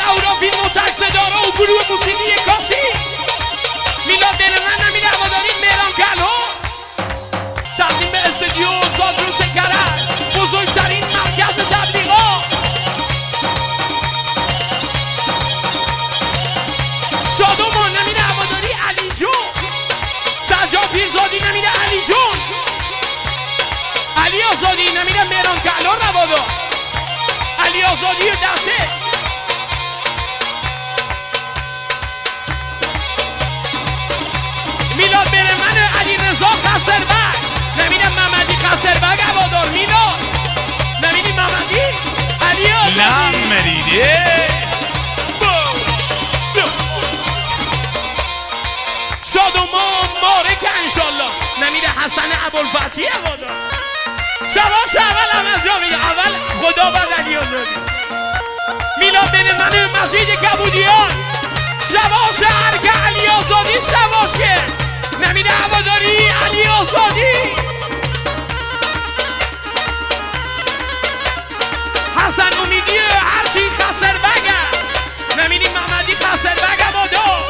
اورافیل متقصدارا و گروه موسیقی کاسی میلاد بین من نمیره هواداری مهران کلو تقدیم به استودیو سادروس کرج بزرگترین مرکز تبلیغات شادومان نمیره هواداری علی جون سجاد پیرزادی نمیره علی جون علی آزادی نمیره مهران کلو روادار علی آزادی و دسته میلاد بره من علی رضا خسربگ نمیره محمدی خسربگ هوادار میلاد نمیری محمدی علی آزادی نمیریده شادومان مارک انشالله نمیره حسن ابوالفتحی هوادار شباش اول هم از جا میگه اول خدا بعد علی آزادی میلاد بین من مجید کبودیان شباش هرکه علی آزادی شباش که نمیره هواداری علی آزادی حسن امیدی هرچی خسربگ نمیری محمدی خسربگ هوادار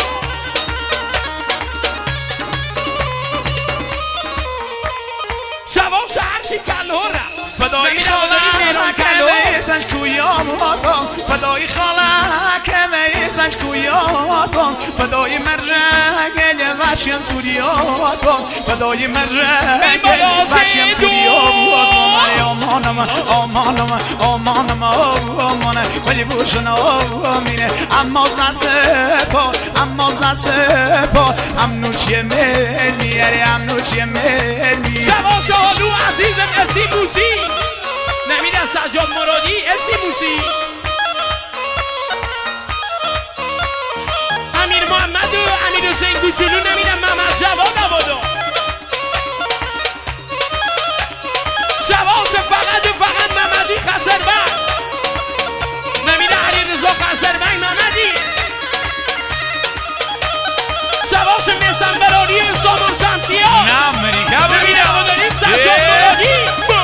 شباش هرچی کلوره فدای خالک میزنش کویاماتم فدای خالک میزنش کویاتم فدای مرجگل وشیم توریاتم فدای مرجگل وشیم توریاتم آمانم آمانم آمانم آمانم ولی بوشن آمینه اماز نسپا اماز نسپا امنوچی ملی امنوچی ملی شباش آلو عزیزم اسی موسی نمیره سجاد مرادی اسی موسی امیر محمد و امیر حسین کوچولو نمیره محمد جواد هوادار شباش فقط و فقط محمدی خسربگ نمیره علی رضا خسربگ محمدی شباش میسن براری سامان شمسیان نمیره هواداری سجاد مرادی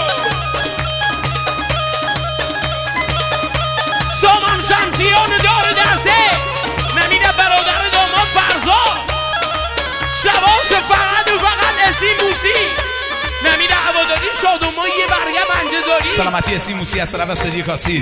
سامان شمسیان دار دسته نمیره برادر داماد فرزاد شباش فقط و فقط اسی موسی نمیره هواداری شادومان یه برگه بنده داری سلامتی اسی موسی از طرف استودیو کاسی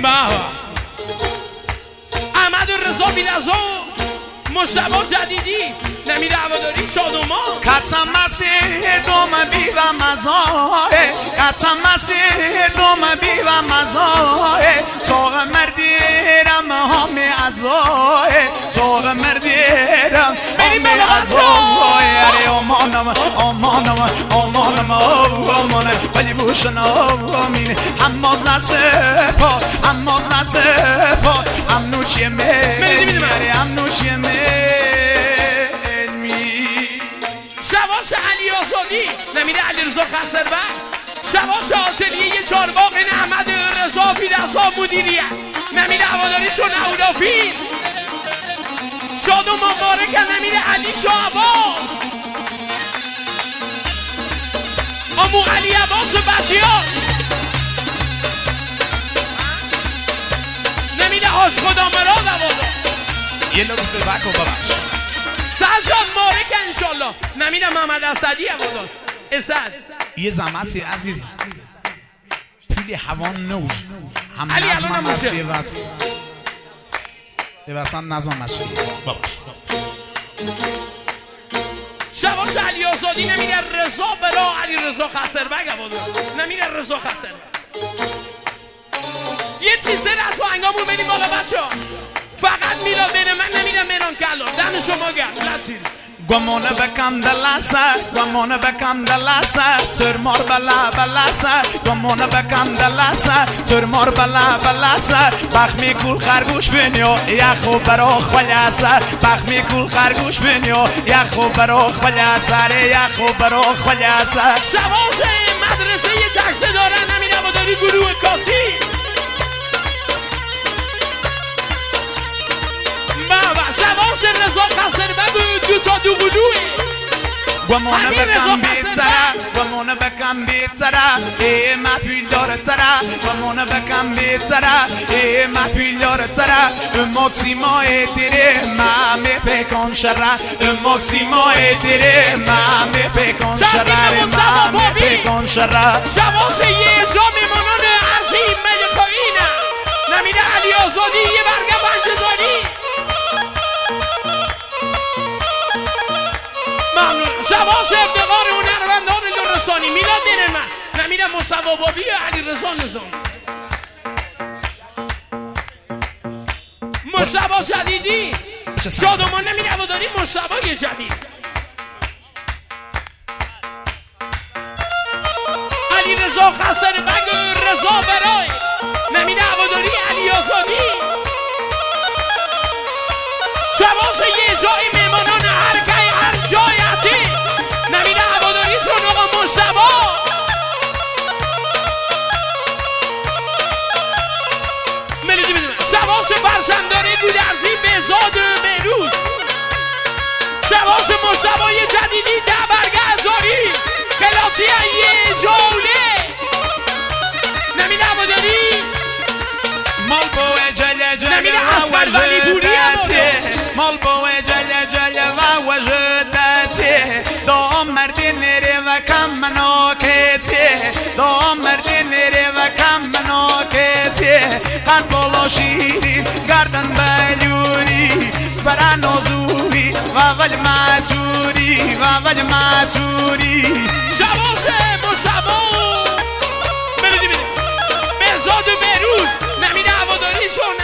احمد رضا بیرزا مجتبی جدیدی نمیره هواداری شادومان قطعا مسیح تو مبی و مزاه قطعا مسیح تو مبی و مزاه ساق مردیرم همه ازاه ساق مردیرم همه ازاه اره آمانم آمانم آمانم آمانم ولی بوشن آمینه هماز نسپا هماز نسپا امنوچی ملی امنوچی ملی شباش علی آزادی نمیره علی رضا خسربگ شباش آتلیه چارباغ این احمد رضا بیرزا مدیریت نمیره هواداری چون اورافیل شاد و مبارک نمیره علی شعبان امو علی عباس و بچیاش نمیره هاش خدا مراد هوادار یه لگو فیبک و ببخش سجاد مارک انشالله نمیره محمد اسدی هوادار اسد یه زمتی عزیز پولی هوان نوش هم علی نظم الان مشی وقت ببستن نظم مشی ببخش شباش علی آزادی نمیره رضا برا علی رضا خسربگ هوادار نمیره رضا خسربگ یه چیزی از با انگامون بریم بالا بچه ها فقط میلاد بین من نمیره مهران کلو دم شما گرد لطیر گمونه بکم دلسه گمونه بکم دلسه سرمار بلا بلسه گمونه بکم دلسه سرمار بلا بلسه بخمی کول خرگوش بینیو یخو برا خلیسه بخمی کول خرگوش بینیو یخو برا خلیسه یخو برا خلیسه شباش مدرسه یه تکسه دارن نمیره با داری گروه کاسی بابا شباش رضا خسربگ و دو تا دو گلوه گمونه بکن بیتره گمونه بکن بیتره ای ما پیلدار تره گمونه بکن بیتره ای ما پیلدار تره ماکسیما ایتره ما می پیکن شره ماکسیما ایتره ما می پیکن شره ما می پیکن شره شواز یه جا میمونن ارزی ملکوینه نمیده علی آزادی یه برگه بنجداری ممنون شواز افتقار هنرمندان لرستانی میلاد دین من نمیده مصطفی بابی و علی رضا نظامی مصطفی جدیدی شادمان نمیده هواداری مصطفی جدید علی رضا خسن بگ رضا برای نمیده هواداری علی آزادی شواز یه جایی میمانان هر گای هر جایتی نمیده هواداری چون آقا مصطفی ملیدی بدونم شواز برشمداری گودرزی بهزاد بهروز شواز مصطفی جدیدی ده برگه ازاری خلاصی یه جوله نمیده هواداری مال بوه جل جل نمیده اصغر ولی بوری مال بوه جل جل و وجدتی دام مردی نره و کم مناکتی دام مردی نره و کم مناکتی قد بالا شیری گردن بلوری برن آزوری و ولی مچوری و ولی مچوری شواز مصطفی بهزاد و بهروز نمیده هواداری چون